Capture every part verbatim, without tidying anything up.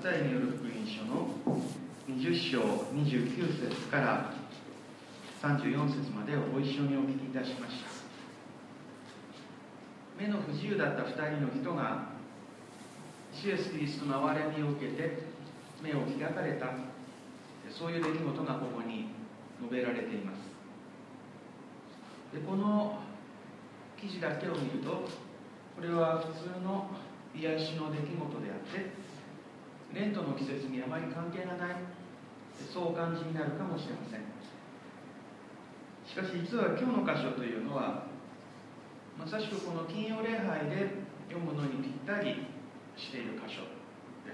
タイによる福音書のにじゅっ章にじゅうきゅう節からさんじゅうよん節までをご一緒にお聞きいたしました。目の不自由だったふたりの人が主イエスキリストの憐れみを受けて目を開かれた、そういう出来事がここに述べられています。でこの記事だけを見ると、これは普通の癒しの出来事であってレントの季節にあまり関係がない、そうお感じになるかもしれません。しかし実は今日の箇所というのはまさしくこの金曜礼拝で読むのにぴったりしている箇所です。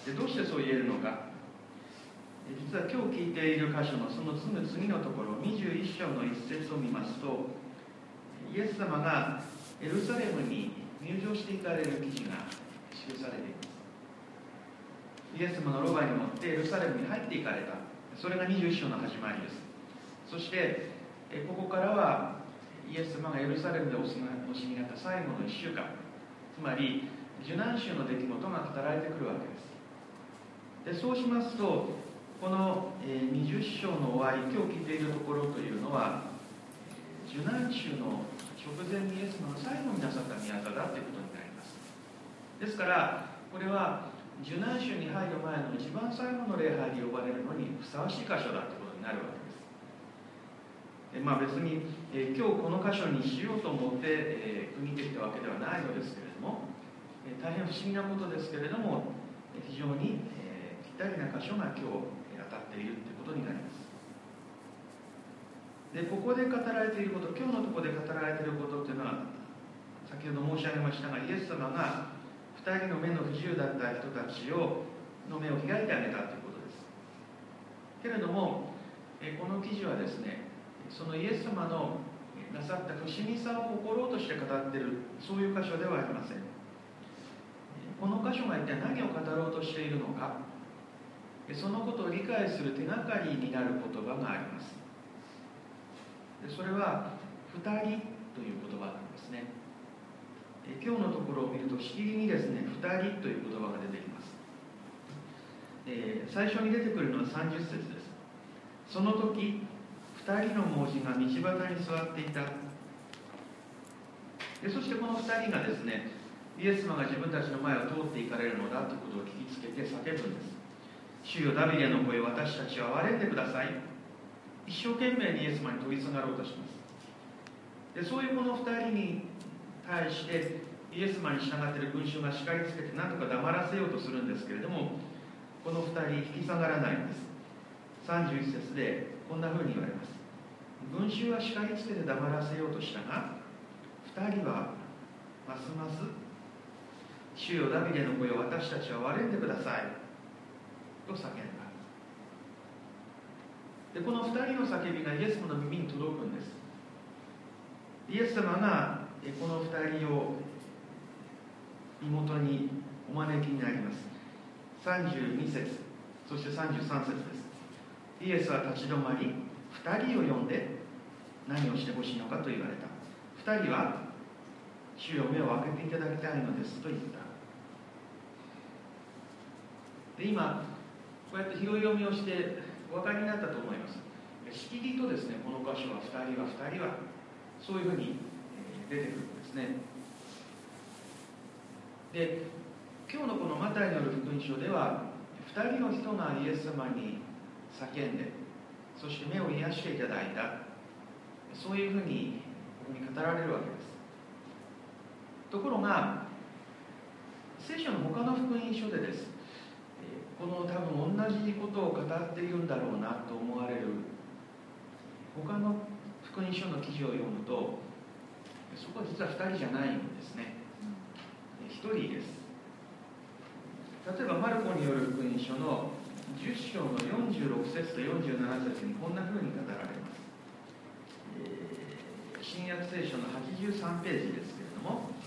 でどうしてそう言えるのか。実は今日聞いている箇所のそのすぐ次のところにじゅういっ章の一節を見ますと、イエス様がエルサレムに入場していかれる記事が記されています。イエス様がロバに乗ってエルサレムに入っていかれた、それがにじゅういっ章の始まりです。そしてここからはイエス様がエルサレムでお過ごしになった最後のいっしゅうかん、つまり受難週の出来事が語られてくるわけです。でそうしますと、このにじゅう章の終わり、今日聞いているところというのは受難週の直前にイエス様が最後になさった宮座だということになります。ですからこれは受難週に入る前の一番最後の礼拝で呼ばれるのにふさわしい箇所だということになるわけです。でまあ、別に、えー、今日この箇所にしようと思って、えー、区切ってきたわけではないのですけれども、えー、大変不思議なことですけれども、非常に、えー、ぴったりな箇所が今日当たっているということになります。でここで語られていること、今日のところで語られていることというのは先ほど申し上げましたが、イエス様がふたりの目の不自由だった人たちをの目を開いてあげたということです。けれどもこの記事はですね、そのイエス様のなさった不思議さを誇ろうとして語っている、そういう箇所ではありません。この箇所が一体何を語ろうとしているのか、そのことを理解する手がかりになる言葉があります。それはふたりという言葉なんですね。今日のところを見るとしきりにですね、ふたりという言葉が出てきます。最初に出てくるのはさんじゅう節です。その時ふたりの盲人が道端に座っていた。でそしてこのふたりがですね、イエス様が自分たちの前を通っていかれるのだということを聞きつけて叫ぶんです。主よダビデの子よ、私たちを憐れんでください。一生懸命にイエス様に問いすがろうとします。でそういうこのふたりに対してイエス様に従っている群衆が叱りつけて何とか黙らせようとするんですけれども、このふたり引き下がらないんです。さんじゅういち節でこんなふうに言われます。群衆は叱りつけて黙らせようとしたが、ふたりはますます主よダビデの子よ、私たちは憐れんでくださいと叫んだ。でこのふたりの叫びがイエス様の耳に届くんです。イエス様がこのふたりを身元にお招きになります。さんじゅうに節、そしてさんじゅうさん節です。イエスは立ち止まりふたりを呼んで何をしてほしいのかと言われた。ふたりは主よ目を開けていただきたいのですと言った。で今こうやって拾い読みをしてお分かりになったと思います。しきりとですね、この箇所はふたりはふたりはそういうふうに出てくるんですね。で今日のこのマタイによる福音書ではふたりの人がイエス様に叫んで、そして目を癒していただいた、そういうふうにここに語られるわけです。ところが聖書の他の福音書でです、この多分同じことを語っているんだろうなと思われる他の福音書の記事を読むと、そこは実はふたりじゃないんですね。ひとりです。例えばマルコによる福音書のじゅっ章のよんじゅうろく節とよんじゅうなな節にこんな風に語られます。えー、新約聖書のはちじゅうさんページですけれども、は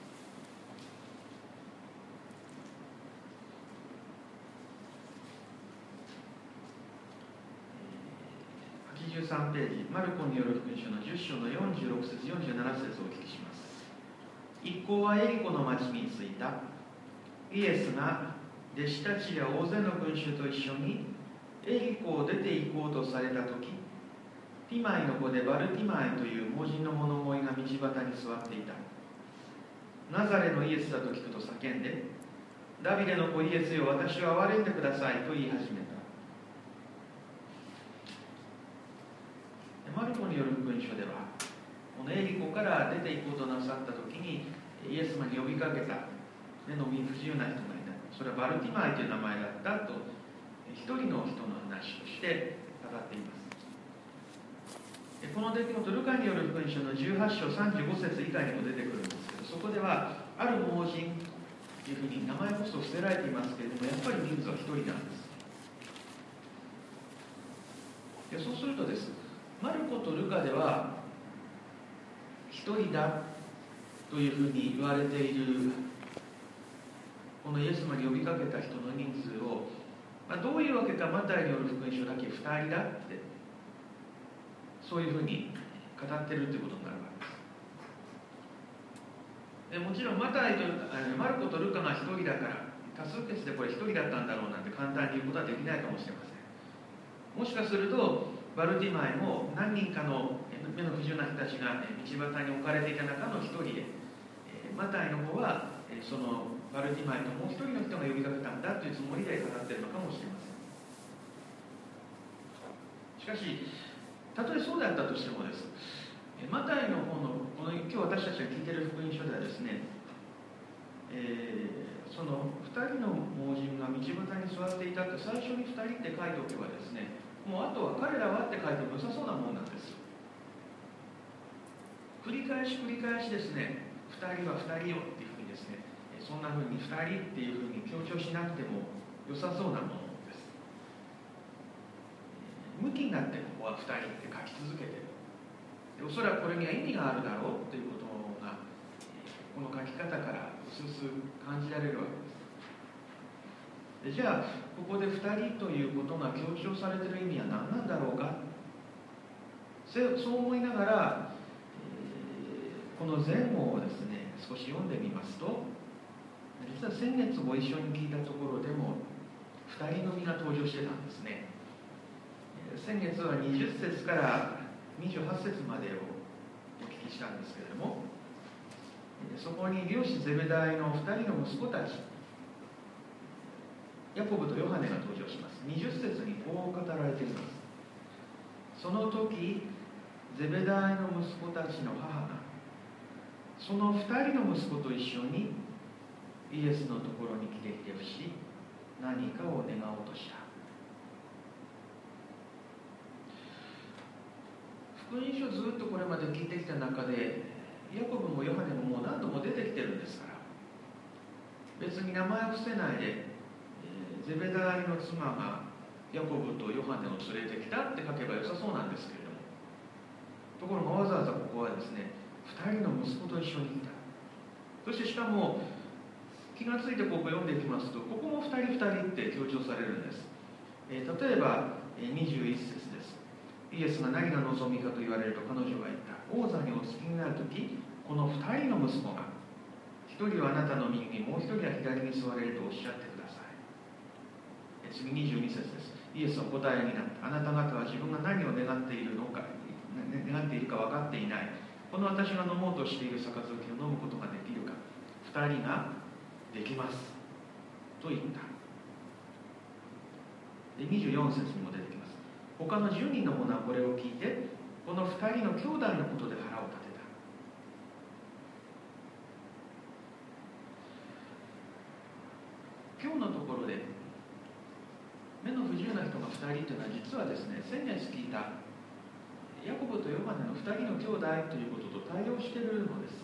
ちじゅうさんページ、マルコによる福音書のじゅっ章のよんじゅうろく節よんじゅうなな節をお聞きします。一行はエリコの町に着いた。イエスが弟子たちや大勢の群衆と一緒にエリコを出て行こうとされた時、ティマイの子でバルティマイという盲人の物乞いが道端に座っていた。ナザレのイエスだと聞くと叫んで、ダビデの子イエスよ、私を憐れんでくださいと言い始めた。マルコによる福音書では、このエリコから出て行こうとなさった時にイエス様に呼びかけた目の不自由な人がいた。それはバルティマイという名前だったと一人の人の話として語っています。この出来事、ルカによる福音書のじゅうはち章さんじゅうご節以下にも出てくるんですけど、そこではある盲人というふうに名前こそ捨てられていますけれども、やっぱり人数は一人なんです。でそうするとです、マルコとルカでは一人だというふうに言われているこのイエス様に呼びかけた人の人数を、まあ、どういうわけかマタイによる福音書だけふたりだってそういうふうに語ってるということになるわけです。でもちろんマタイとマルコとルカが一人だから多数決でこれ一人だったんだろうなんて簡単に言うことはできないかもしれません。もしかするとバルティマイも何人かの目の不自由な人たちが道端に置かれていた中の一人で、マタイの方はそのバルティマイともう一人の人が呼びかけたんだというつもりで語っているのかもしれません。しかし、たとえそうであったとしてもです、マタイの方のこの今日私たちが聞いている福音書ではですね、えー、そのふたりの盲人が道端に座っていたって最初にふたりって書いておけばですね、もうあとは彼らはって書いても良さそうなものなんです。繰り返し繰り返しですね、ふたりはふたりよっていうふうにですね、そんなふうにふたりっていうふうに強調しなくても良さそうなものです。向きになってここはふたりって書き続けている。おそらくこれには意味があるだろうということがこの書き方からうすうす感じられるわけです。でじゃあここでふたりということが強調されている意味は何なんだろうか。そう思いながら、えー、この前後をですね少し読んでみますと、実は先月ご一緒に聞いたところでもふたり組が登場してたんですね。先月はにじゅっ節からにじゅうはち節までをお聞きしたんですけれども、そこに漁師ゼベダイのふたりの息子たち、ヤコブとヨハネが登場します。にじゅっ節にこう語られています。その時ゼベダイの息子たちの母がそのふたりの息子と一緒にイエスのところに来てひれ伏し、何かを願おうとした。福音書ずっとこれまで聞いてきた中で、ヤコブもヨハネももう何度も出てきてるんですから、別に名前を伏せないで、えー、ゼベダイの妻がヤコブとヨハネを連れてきたって書けば良さそうなんですけれども、ところがわざわざここはですね、ふたりの息子と一緒に来た。そしてしかも気がついてここ読んでいきますと、ここもふたりふたりって強調されるんです。えー、例えば、えー、にじゅういち節です。イエスが何が望みかと言われると彼女が言った。王座にお着きになるとき、このふたりの息子が、ひとりはあなたの右に、もうひとりは左に座れるとおっしゃってください。え次にじゅうに節です。イエスはお答えになった。あなた方は自分が何を願っているのか、願っているか分かっていない。この私が飲もうとしている杯を飲むことができるか。ふたりができます。と言った。でにじゅうよん節にも出てきます。他のじゅうにんの者はこれを聞いて、このふたりの兄弟のことで腹を立てた。今日のところで、目の不自由な人がふたりというのは実はですね、先月聞いたヤコブとヨハネのふたりの兄弟ということと対応しているのです。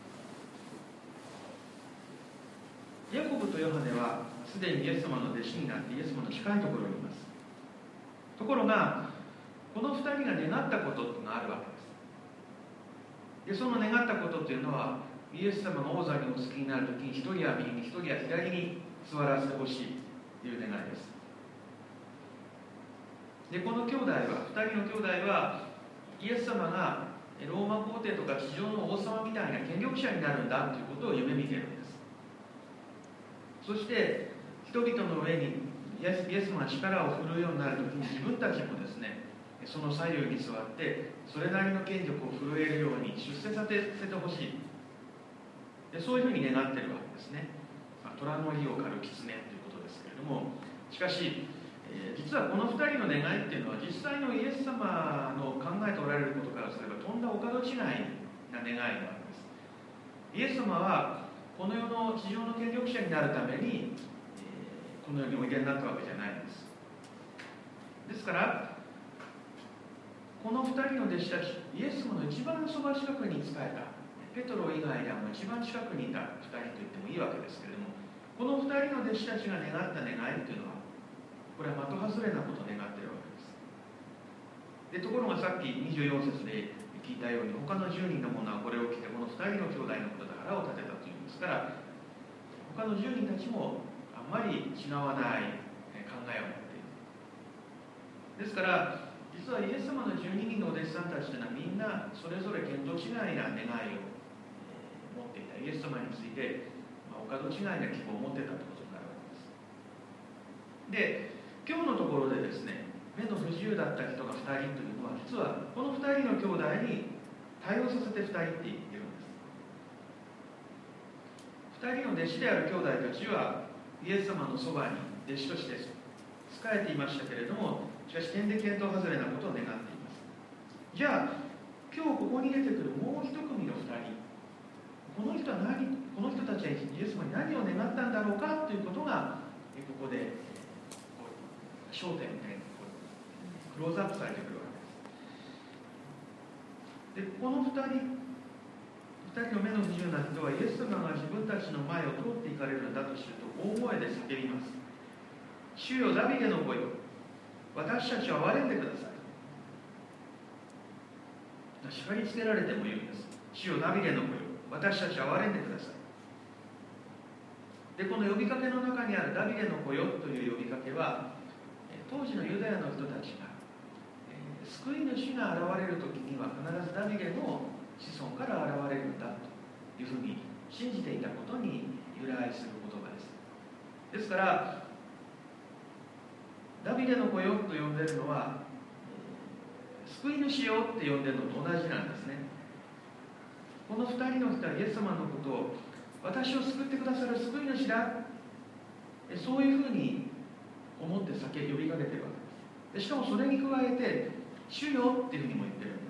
ヤコブとヨハネはすでにイエス様の弟子になってイエス様の近いところにいます。ところがこのふたりが願ったことというのがあるわけです。でその願ったことというのは、イエス様が王座にお着きになるときに一人は右に一人は左に座らせてほしいという願いです。でこの兄弟は、ふたりの兄弟はイエス様がローマ皇帝とか地上の王様みたいな権力者になるんだということを夢見ているんです。そして人々の上にイエスイエス様が力を振るうようになるときに、自分たちもですね、その左右に座ってそれなりの権力を震えるように出世させてほしい。でそういうふうに願ってるわけですね。まあ、虎の意を狩る狐ということですけれども、しかし、えー、実はこのふたりの願いっていうのは、実際のイエス様の考えておられることからすればとんだお門違いな願いなわけです。イエス様はこの世の地上の権力者になるために、えー、この世においでになったわけじゃないんです。ですからこのふたりの弟子たち、イエス様の一番そば近くに仕えたペトロ以外ではもう一番近くにいたふたりと言ってもいいわけですけれども、このふたりの弟子たちが願った願いというのは、これは的外れなことを願っているわけです。でところがさっきにじゅうよん節で聞いたように、他のじゅうにんの者はこれを聞いて、このふたりの兄弟のことで腹を立てたというんですから、他のじゅうにんたちもあんまり違わない考えを持っている。ですから実はイエス様のじゅうににんのお弟子さんたちというのは、みんなそれぞれ見当違いな願いを持っていた。イエス様について、まあ、お門違いな希望を持っていたということになるわけです。で、今日のところでですね、目の不自由だった人がふたりというのは、実はこのふたりの兄弟に対応させてふたりって言ってるんです。ふたりの弟子である兄弟たちはイエス様のそばに弟子として仕えていましたけれども、しかし天で見当外れなことを願っています。じゃあ今日ここに出てくるもう一組のふたり、この人は何この人たちはイエス様に何を願ったんだろうかということがここで焦点みたいにクローズアップされてくるわけです。でこのふたりふたりの目の不自由な人は、イエス様が自分たちの前を通っていかれるんだと知ると大声で叫びます。主よダビデの子よ、私たちを憐れんでください。叱りつけられても言うんです。主よダビデの子よ、私たちを憐れんでください。でこの呼びかけの中にあるダビデの子よという呼びかけは、当時のユダヤの人たちが、えー、救い主が現れる時には必ずダビデの子孫から現れるんだというふうに信じていたことに由来する言葉です。ですからダビデの子よと呼んでいるのは、救い主よって呼んでいるのと同じなんですね。このふたりの人はイエス様のことを、私を救ってくださる救い主だ、そういうふうに思って叫び呼びかけているわけです。でしかもそれに加えて主よっていうふうにも言ってるん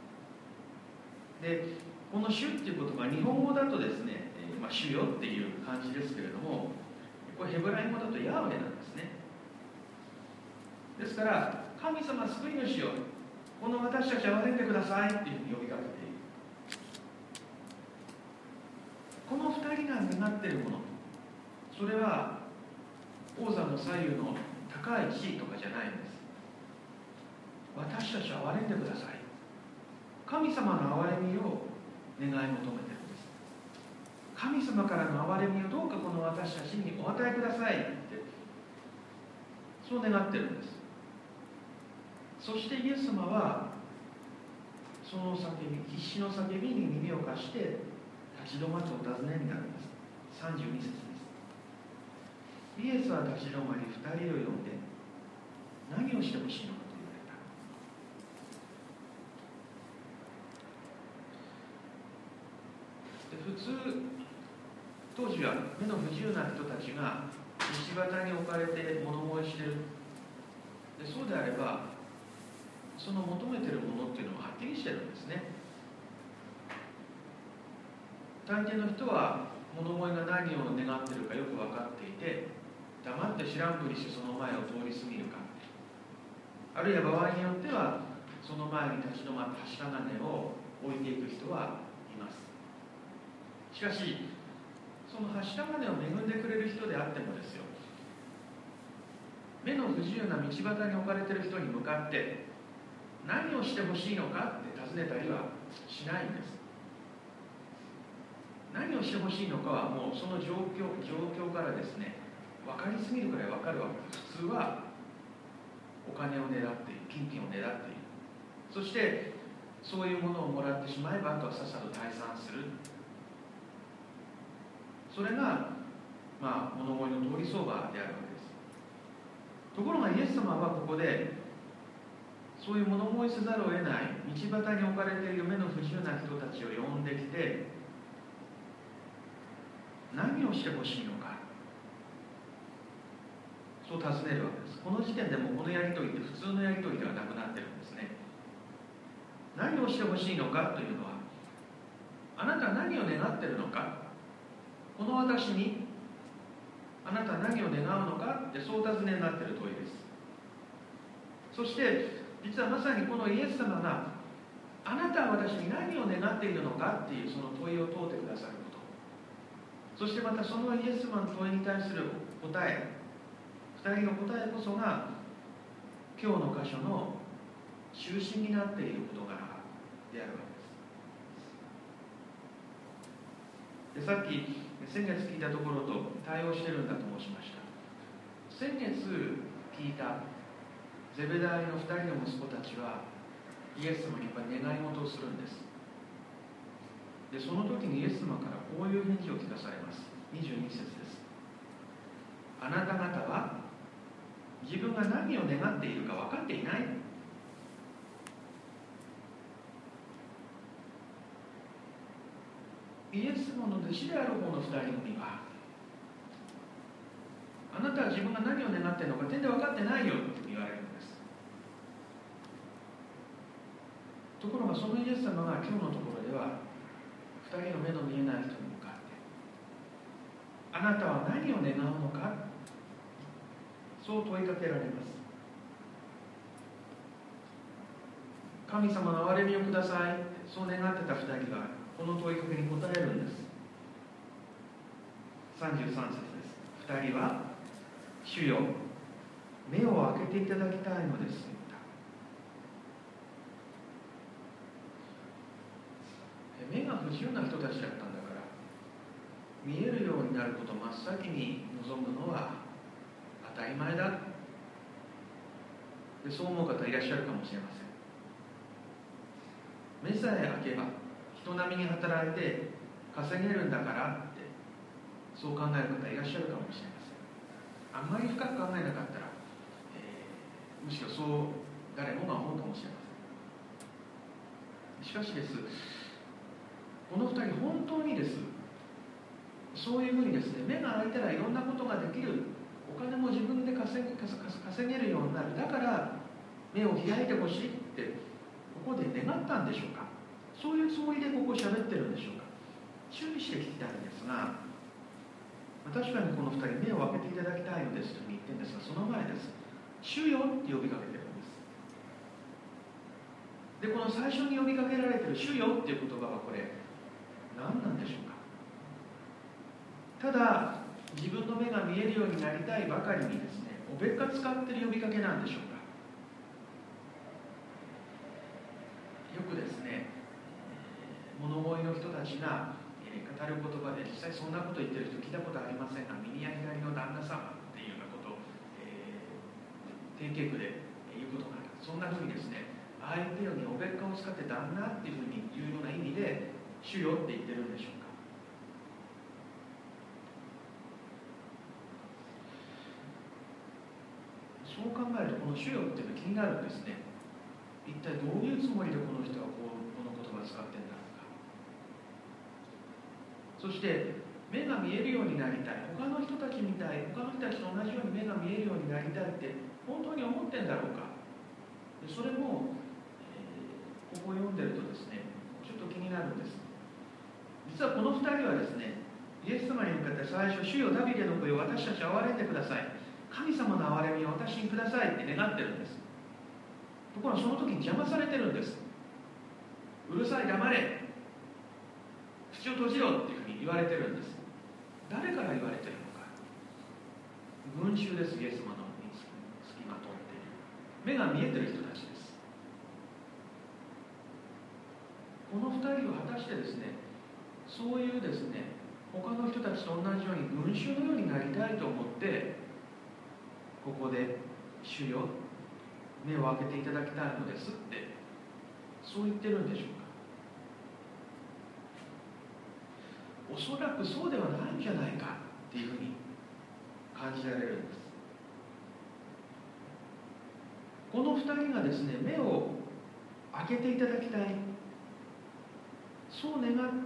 です。でこの主っていう言葉、日本語だとですね、まあ、主よっていう感じですけれども、これヘブライ語だとヤーウェなんですね。ですから神様救い主よ、この私たちを憐れんでくださいっていうふうに呼びかけている。このふたりが願っているもの、それは王座の左右の高い地位とかじゃないんです。私たちを憐れんでください、神様の憐れみを願い求めているんです。神様からの憐れみをどうかこの私たちにお与えくださいって、そう願っているんです。そしてイエス様はその叫び、必死の叫びに耳を貸して立ち止まってお尋ねになるんです。さんじゅうに節です。イエスは立ち止まりふたりを呼んで、何をしてほしいのかと言われた。で普通当時は目の不自由な人たちが道端に置かれて物乞いしている。でそうであればその求めているものっていうのははっきりしてるんですね。大抵の人は物乞いが何を願っているかよく分かっていて、黙って知らんぷりしてその前を通り過ぎるか、あるいは場合によってはその前に立ち止まって柱金を置いていく人はいます。しかしその柱金を恵んでくれる人であってもですよ、目の不自由な道端に置かれている人に向かって何をしてほしいのかって尋ねたりはしないんです。何をしてほしいのかはもうその状況状況からですね、分かりすぎるくらい分かるわけです。普通はお金を狙っている、金品を狙っている、そしてそういうものをもらってしまえばあとはさっさと退散する。それがまあ物乞いの通り相場であるわけです。ところがイエス様はここでそういう物乞いせざるを得ない道端に置かれている目の不自由な人たちを呼んできて、何をしてほしいのか、そう尋ねるわけです。この時点でもこのやり取りって普通のやり取りではなくなってるんですね。何をしてほしいのかというのは、あなたは何を願っているのか、この私にあなたは何を願うのかって、そう尋ねになっている問いです。そして実はまさにこのイエス様があなたは私に何を願っているのかっていうその問いを問うてくださること、そしてまたそのイエス様の問いに対する答え、ふたりの答えこそが今日の箇所の中心になっている事柄であるわけです。で、さっき先月聞いたところと対応してるんだと申しました。先月聞いたゼベダイのふたりの息子たちはイエス様にやっぱり願い事をするんです。で、その時にイエス様からこういう返事を聞かされます。にじゅうに節です。あなた方は自分が何を願っているか分かっていない。イエス様の弟子である方のふたり組は、あなたは自分が何を願っているのか全然分かってないよって言われるんです。ところがそのイエス様が今日のところではふたりの目の見えない人に向かって、あなたは何を願うのか、そう問いかけられます。神様の憐れみをください、そう願ってたふたりはこの問いかけに答えるんです。さんじゅうさん節です。ふたりは、主よ、目を開けていただきたいのです。目が不自由な人たちだったんだから、見えるようになることを真っ先に望むのは当たり前だ。で、そう思う方いらっしゃるかもしれません。目さえ開けば人並みに働いて稼げるんだからって、そう考える方いらっしゃるかもしれません。あんまり深く考えなかったら、えー、むしろそう誰もが思うかもしれません。しかしです、このふたり本当にです、そういうふうにですね、目が開いたらいろんなことができる、お金も自分で稼げ、稼げるようになる、だから目を開いてほしいってここで願ったんでしょうか。そういうつもりでここ喋ってるんでしょうか。注意して聞きたいんですが、確かにこのふたり目を開けていただきたいのですというふうに言ってるんですが、その前です。主よって呼びかけてるんです。で、この最初に呼びかけられている主よっていう言葉はこれ何なんでしょうか。ただ自分の目が見えるようになりたいばかりにですね、おべっか使ってる呼びかけなんでしょうか。よくですね、物乞いの人たちが語る言葉で、実際そんなこと言ってる人聞いたことありませんが、右や左の旦那様っていうようなことを、えー、定型句で言うことがある。そんなふうにですね、ああ言ってるようにおべっかを使って旦那っていうふうに言うような意味で主よって言ってるんでしょうか。そう考えるとこの主よっていうのが気になるんですね。一体どういうつもりでこの人はこうこの言葉を使ってるんだろうか。そして目が見えるようになりたい、他の人たちみたい、他の人たちと同じように目が見えるようになりたいって本当に思ってんだろうか。でそれも、えー、ここを読んでるとですね、ちょっと気になるんです。実はこのふたりはですね、イエス様に向かって最初、主よダビデの子よ、私たちを憐れんでください、神様の憐れみを私にくださいって願ってるんです。ところがその時に邪魔されてるんです。うるさい、黙れ、口を閉じろっていうふうに言われてるんです。誰から言われてるのか。群衆です。イエス様の付きまとっている目が見えてる人たちです。このふたりは果たしてですね、そういうですね、他の人たちと同じように群衆のようになりたいと思ってここで主よ目を開けていただきたいのですってそう言ってるんでしょうか。おそらくそうではないんじゃないかっていうふうに感じられるんです。このふたりがですね、目を開けていただきたい、そう願って、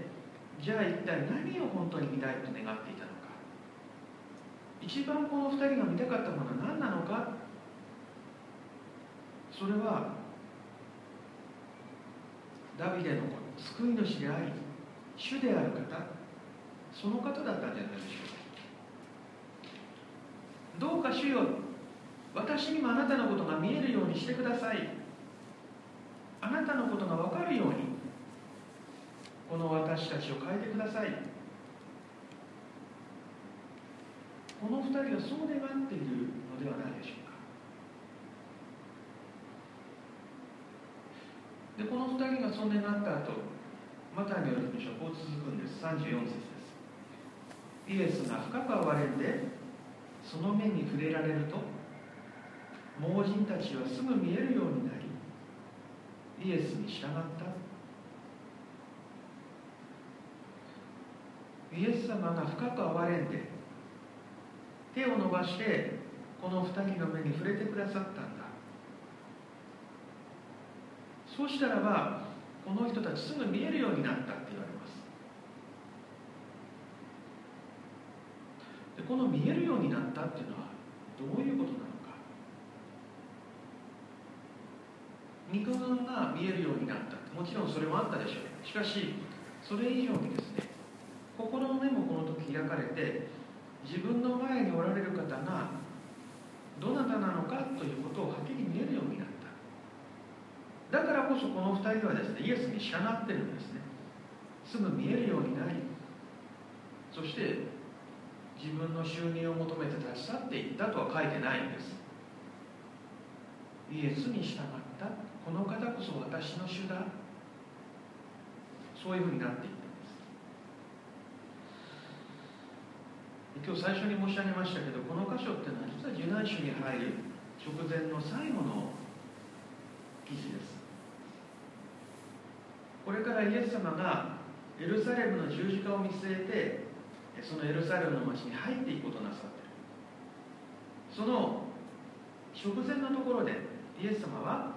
じゃあ一体何を本当に見たいと願っていたのか、一番このふたりが見たかったものは何なのか、それはダビデの救い主であり主である方、その方だったんじゃないでしょうか。どうか主よ、私にもあなたのことが見えるようにしてください。あなたのことが分かるようにこの私たちを変えてください。この二人はそう願っているのではないでしょうか。で、この二人がそう願った後、マタイによる福音書はこう続くんです。さんじゅうよん節です。イエスが深く憐れんでその目に触れられると、盲人たちはすぐ見えるようになり、イエスに従った。イエス様が深く憐れんで手を伸ばしてこの二人の目に触れてくださったんだ。そうしたらばこの人たちすぐ見えるようになったって言われます。で、この見えるようになったっていうのはどういうことなのか。肉眼が見えるようになった、もちろんそれもあったでしょう。しかしそれ以上にですね、心の目もこの時開かれて、自分の前におられる方がどなたなのかということをはっきり見えるようになった。だからこそこの二人はですね、イエスに従ってるんですね。すぐ見えるようになり、そして自分の収入を求めて立ち去っていったとは書いてないんです。イエスに従った、この方こそ私の主だ、そういうふうになっていった。今日最初に申し上げましたけど、この箇所っていうのは実は受難週に入る直前の最後の記事です。これからイエス様がエルサレムの十字架を見据えて、そのエルサレムの町に入っていくことをなさっている。その直前のところでイエス様は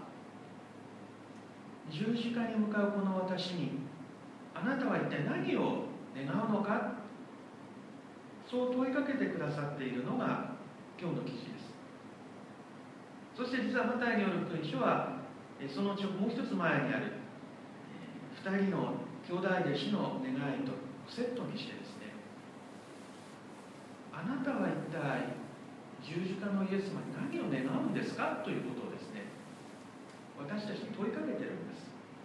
十字架に向かうこの私に、あなたは一体何を願うのか、そう問いかけてくださっているのが今日の記事です。そして実はマタイによる福音書はその直もう一つ前にあるふたりの兄弟弟子の願いとセットにしてですね、あなたは一体十字架のイエス様に何を願うんですかということをですね、私たちに問いかけているんです。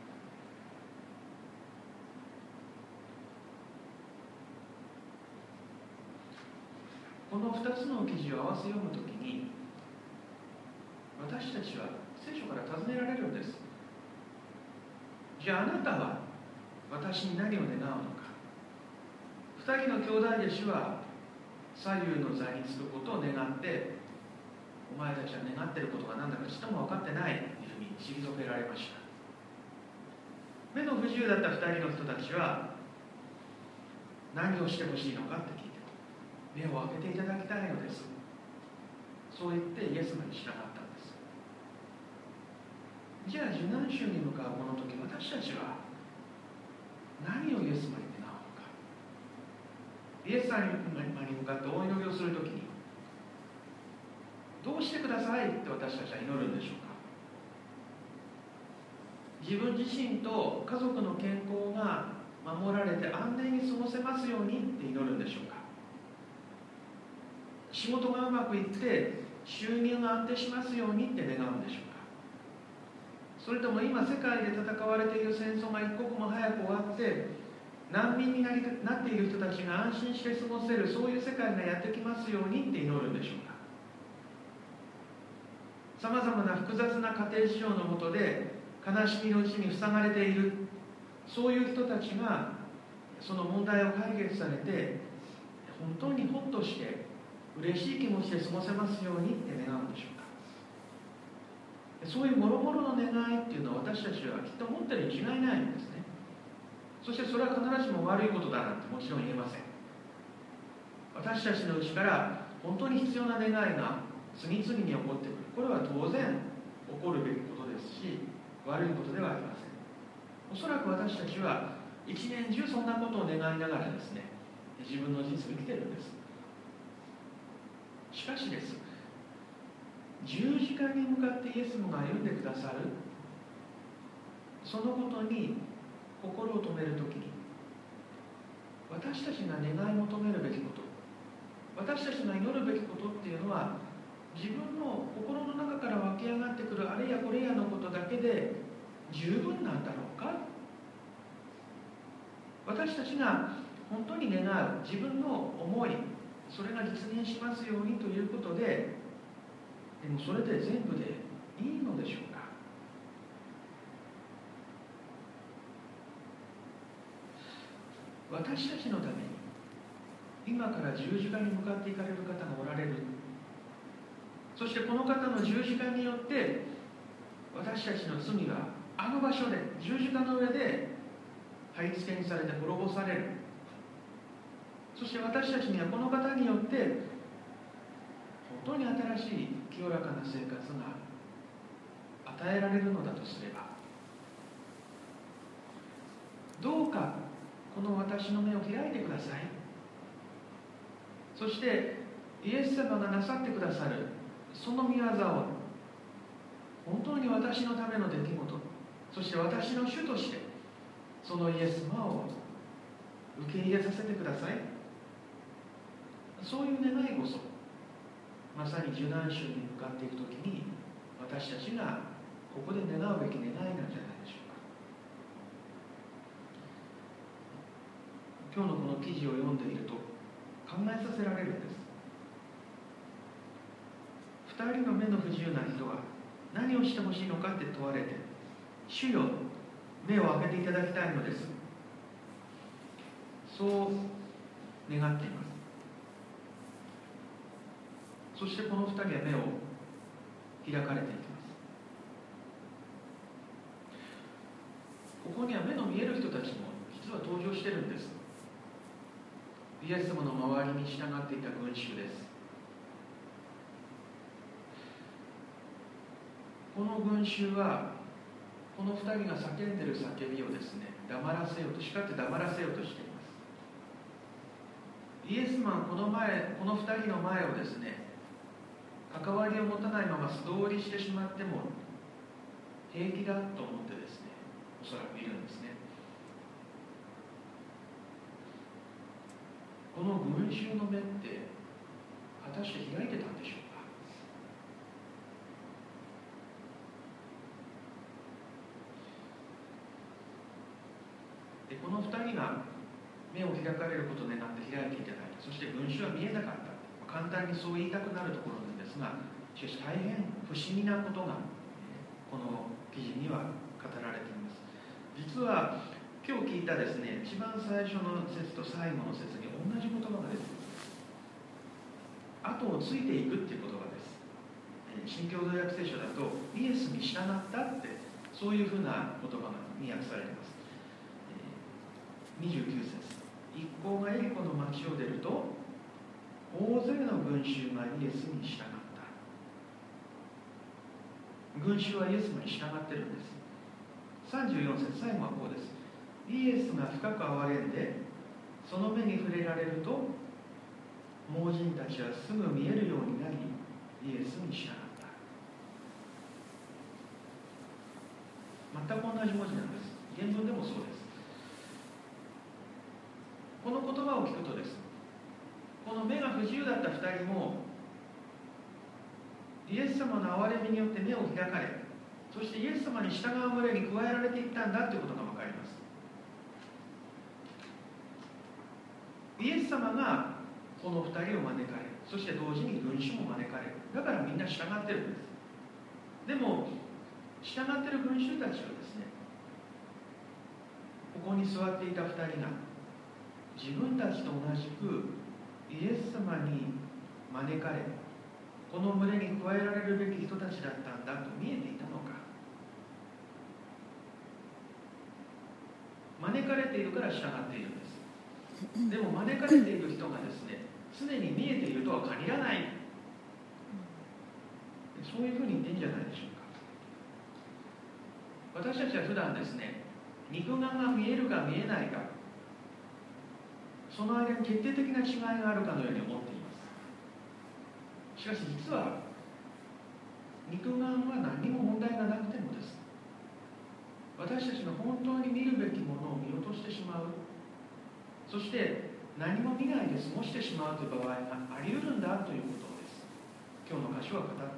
このふたつの記事を合わせ読むときに、私たちは聖書から尋ねられるんです。じゃああなたは私に何を願うのか。ふたりの兄弟弟子は左右の座につくことを願って、お前たちは願っていることが何だかちっとも分かってないというふうに退けられました。目の不自由だったふたりの人たちは何をしてほしいのかって聞いて、目を開けていただきたいのです、そう言ってイエス様に従ったんです。じゃあ受難週に向かうこの時、私たちは何をイエス様に願うのか。イエス様に向かってお祈りをする時に、どうしてくださいって私たちは祈るんでしょうか。自分自身と家族の健康が守られて安全に過ごせますようにって祈るんでしょうか。仕事がうまくいって収入が安定しますようにって願うんでしょうか。それとも今世界で戦われている戦争が一刻も早く終わって難民になりなっている人たちが安心して過ごせる、そういう世界がやってきますようにって祈るんでしょうか。さまざまな複雑な家庭事情のもとで悲しみのうちに塞がれている、そういう人たちがその問題を解決されて本当にほっとして嬉しい気持ちで過ごせますようにって願うんでしょうか。そういうもろもろの願いっていうのは私たちはきっと持ってるに違いないんですね。そしてそれは必ずしも悪いことだなんてもちろん言えません。私たちのうちから本当に必要な願いが次々に起こってくる。これは当然起こるべきことですし、悪いことではありません。おそらく私たちは一年中そんなことを願いながらですね、自分の人生を生きているんです。しかしです、十字架に向かってイエス様が歩んでくださる、そのことに心を止めるときに、私たちが願い求めるべきこと、私たちが祈るべきことっていうのは、自分の心の中から湧き上がってくるあれやこれやのことだけで十分なんだろうか。私たちが本当に願う自分の思い、それが実現しますようにということで、でもそれで全部でいいのでしょうか。私たちのために今から十字架に向かっていかれる方がおられる。そしてこの方の十字架によって私たちの罪はあの場所で、十字架の上で貼り付けにされて滅ぼされる。そして私たちにはこの方によって本当に新しい清らかな生活が与えられるのだとすれば、どうかこの私の目を開いてください。そしてイエス様がなさってくださるその御業を本当に私のための出来事、そして私の主としてそのイエス様を受け入れさせてください。そういう願いこそまさに受難週に向かっていくときに私たちがここで願うべき願いなんじゃないでしょうか。今日のこの記事を読んでいると考えさせられるんです。二人の目の不自由な人は何をしてほしいのかって問われて、主よ、目を開けていただきたいのです、そう願っています。そしてこの二人は目を開かれていきます。ここには目の見える人たちも実は登場しているんです。イエス様の周りに従っていた群衆です。この群衆はこの二人が叫んでいる叫びをですね、黙らせようと、叱って黙らせようとしています。イエス様はこの前、この二人の前をですね、関わりを持たないまま素通りしてしまっても平気だと思ってですね、おそらくいるんですね。この群衆の目って果たして開いてたんでしょうか。でこの二人が目を開かれることを願って開いていただいて、そして群衆は見えなかった、簡単にそう言いたくなるところなんですが、しかし大変不思議なことがこの記事には語られています。実は今日聞いたですね、一番最初の説と最後の説に同じ言葉が出ています。後をついていくっていう言葉です。新共同訳聖書だとイエスに従ったって、そういうふうな言葉に訳されています。にじゅうきゅう節、一行がエリコの町を出ると大勢の群衆がイエスに従った。群衆はイエスに従っているんです。さんじゅうよん節、最後はこうです。イエスが深く憐れんでその目に触れられると盲人たちはすぐ見えるようになりイエスに従った。全く同じ文字なんです。原文でもそうです。この言葉を聞くとです、この目が不自由だったふたりもイエス様の憐れみによって目を開かれ、そしてイエス様に従う群れに加えられていったんだということが分かります。イエス様がこのふたりを招かれ、そして同時に群衆も招かれる。だからみんな従ってるんです。でも従ってる群衆たちはですね、ここに座っていたふたりが自分たちと同じくイエス様に招かれ、この群れに加えられるべき人たちだったんだと見えていたのか。招かれているから従っているんです。でも招かれている人がですね、 常に見えているとは限らない、そういうふうに言っていいんじゃないでしょうか。私たちは普段ですね、肉眼が見えるか見えないか、その間に決定的な違いがあるかのように思っています。しかし実は肉眼は何にも問題がなくてもです、私たちの本当に見るべきものを見落としてしまう、そして何も見ないで過ごしてしまうという場合があり得るんだということです。今日の箇所は語っているんです。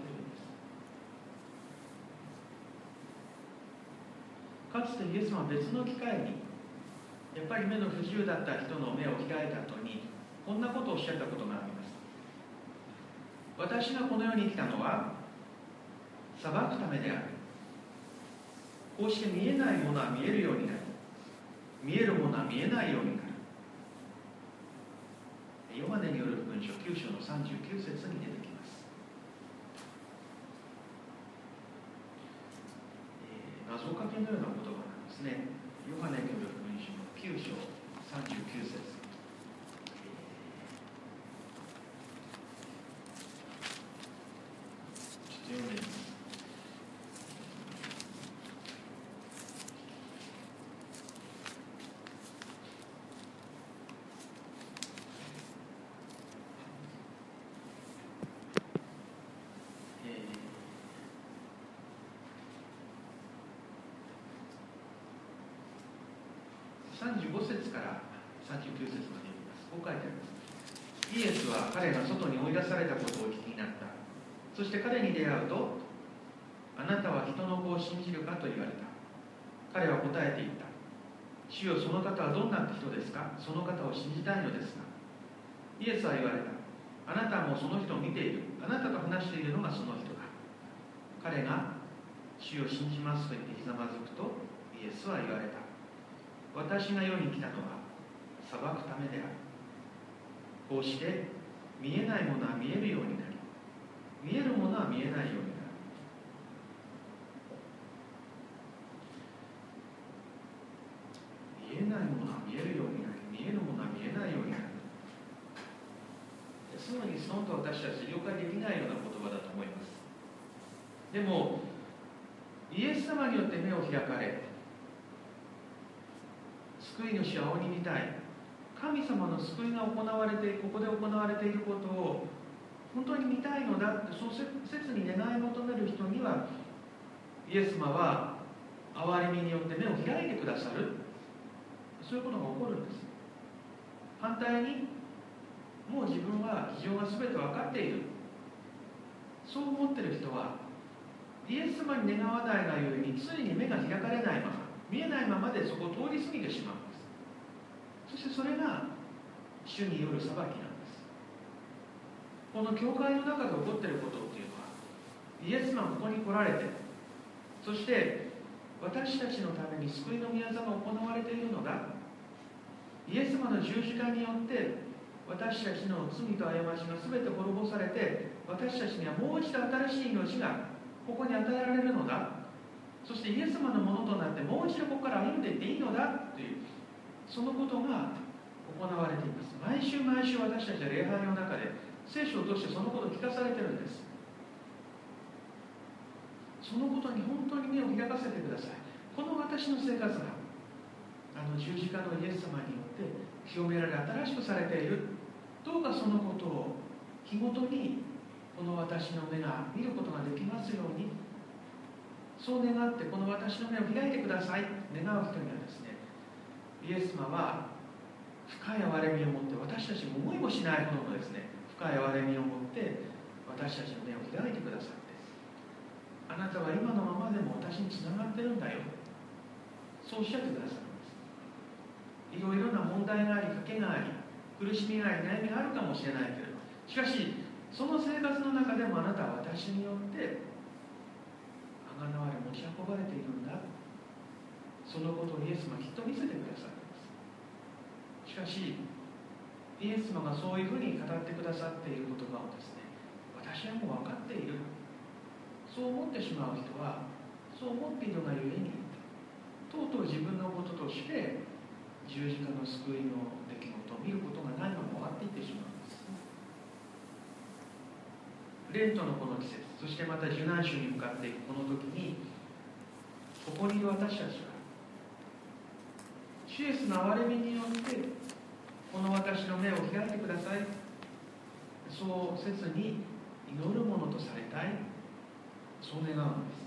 かつてイエス様は別の機会に、やっぱり目の不自由だった人の目を開いた後にこんなことをおっしゃったことがあります。私がこの世に来たのは裁くためである。こうして見えないものは見えるようになる、見えるものは見えないようになる。ヨハネによる福音書きゅう章のさんじゅうきゅう節に出てきます。えー、謎かけのような言葉なんですね。ヨハネによる福音書のきゅう章さんじゅうきゅう節、ちょっと読んでみます。さんじゅうご節からさんじゅうきゅう節まで読みます。こう書いてあります。イエスは彼が外に追い出されたことをお聞きになった。そして彼に出会うと、あなたは人の子を信じるかと言われた。彼は答えていった。主よ、その方はどんな人ですか？その方を信じたいのですが。イエスは言われた。あなたはもうその人を見ている。あなたと話しているのがその人だ。彼が主を信じますと言ってひざまずくと、イエスは言われた。私が世に来たのは裁くためである。こうして見えないものは見えるようになり、見えるものは見えないようになる。見えないものは見えるようになり、見えるものは見えないようになる。すぐにそのと私たち了解できないような言葉だと思います。でもイエス様によって目を開かれ、救い主は仰ぎ見たい、神様の救いが行われてここで行われていることを本当に見たいのだって、そう切に願い求める人にはイエス様は憐れみによって目を開いてくださる、そういうことが起こるんです。反対にもう自分は事情が全て分かっている、そう思っている人はイエス様に願わないがゆえについに目が開かれないまま、見えないままでそこを通り過ぎてしまうんです。そしてそれが主による裁きなんです。この教会の中で起こっていることっていうのは、イエス様がここに来られて、そして私たちのために救いの御業が行われているのだ、イエス様の十字架によって私たちの罪と過ちが全て滅ぼされて、私たちにはもう一度新しい命がここに与えられるのだ、そしてイエス様のものとなってもう一度ここから歩んでいっていいのだという、そのことが行われています。毎週毎週私たちは礼拝の中で聖書を通してそのことを聞かされているんです。そのことに本当に目を開かせてください。この私の生活があの十字架のイエス様によって清められ新しくされている、どうかそのことを日ごとにこの私の目が見ることができますように、そう願ってこの私の目を開いてください。願う人にはですね、イエス様は深い憐れみを持って、私たちも思いもしないほどのですね、深い憐れみを持って私たちの目を開いてくださって、あなたは今のままでも私につながってるんだよ、そうおっしゃってくださるんです。いろいろな問題があり、賭けがあり、苦しみがあり、悩みがあるかもしれないけれど、しかしその生活の中でもあなたは私によってあがなわれ持ち運ばれているんだ、そのことをイエス様はきっと見せてくださるんです。しかしイエス様がそういうふうに語ってくださっている言葉をですね、私はもう分かっている、そう思ってしまう人はそう思っているがゆえに、とうとう自分のこととして十字架の救いの出来事を見ることがないまま終わっていってしまうんです。 レントのこの季節、そしてまた受難週に向かっていくこの時に、ここにいる私たちは主イエスの憐れみによってこの私の目を開いてください、そうせずに祈るものとされたい、そう願うのです。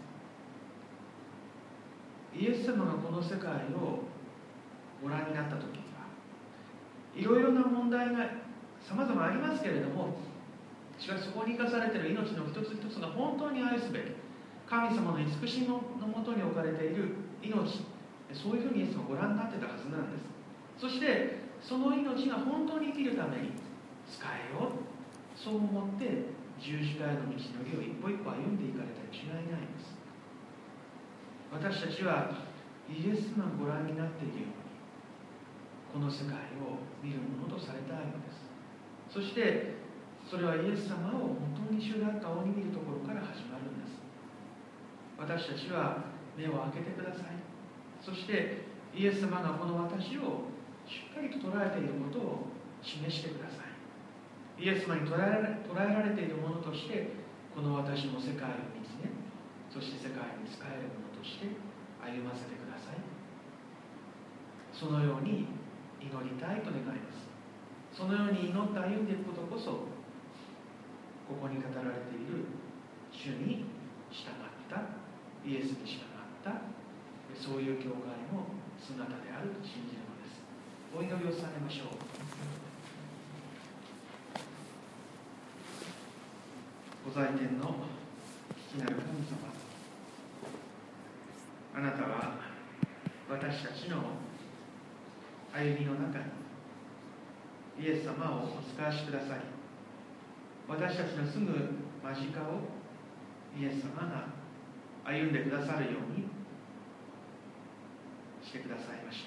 イエス様がこの世界をご覧になった時にはいろいろな問題が様々ありますけれども、しかしそこに生かされている命の一つ一つが本当に愛すべき神様の慈しみのもとに置かれている命、そういうふうにイエスがご覧になってたはずなんです。そしてその命が本当に生きるために使えよう、そう思って十字架への道のりを一歩一歩歩んでいかれたに違いないんです。私たちはイエスがご覧になっているようにこの世界を見るものとされたいのです。そしてそれはイエス様を本当に主だった顔に見るところから始まるんです。私たちは目を開けてください。そしてイエス様がこの私をしっかりと捉えていることを示してください。イエス様に捉えられ、捉えられているものとしてこの私も世界を見つめ、そして世界に仕えるものとして歩ませてください。そのように祈りたいと願います。そのように祈って歩んでいくことこそ、ここに語られている主に従ったイエスに従ったそういう教会の姿であると信じるのです。お祈りをされましょう。ご在天の父なる神様、あなたは私たちの歩みの中にイエス様をお使わしください。私たちのすぐ間近をイエス様が歩んでくださるようにしてくださいました。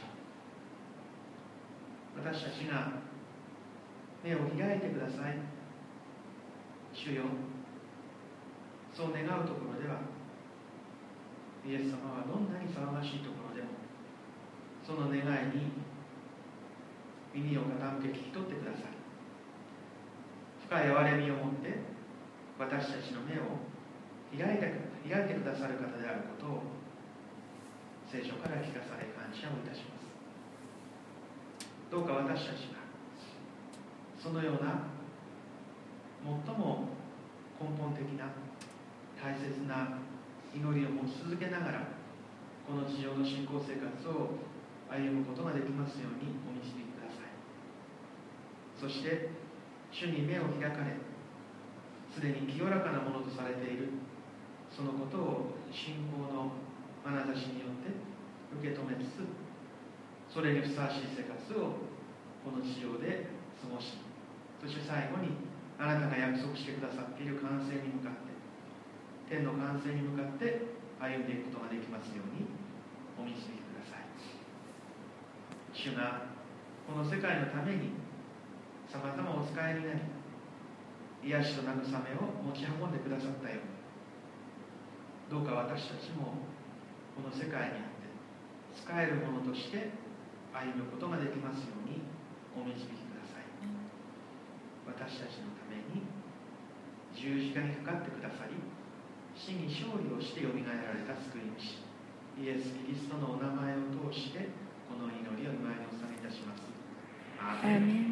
私たちが目を開いてください。主よ、そう願うところではイエス様はどんなに騒がしいところでもその願いに耳を傾け聞き取ってください。深い憐れみを持って私たちの目を開いて、開いてくださる方であることを聖書から聞かされ感謝をいたします。どうか私たちがそのような最も根本的な大切な祈りを持ち続けながらこの地上の信仰生活を歩むことができますようにお導きください。そして主に目を開かれ、すでに清らかなものとされているそのことを信仰の眼差しによって受け止めつつ、それにふさわしい生活をこの地上で過ごし、そして最後にあなたが約束してくださっている完成に向かって、天の完成に向かって歩んでいくことができますようにお導きください。主がこの世界のためにさまざまお使いになり、癒しと慰めを持ち運んでくださったように、どうか私たちもこの世界にあって使えるものとして歩むことができますようにお導きください。私たちのために十字架にかかってくださり、死に勝利をしてよみがえられた救い主イエス・キリストのお名前を通してこの祈りを御前にお捧げいたします。アーメン。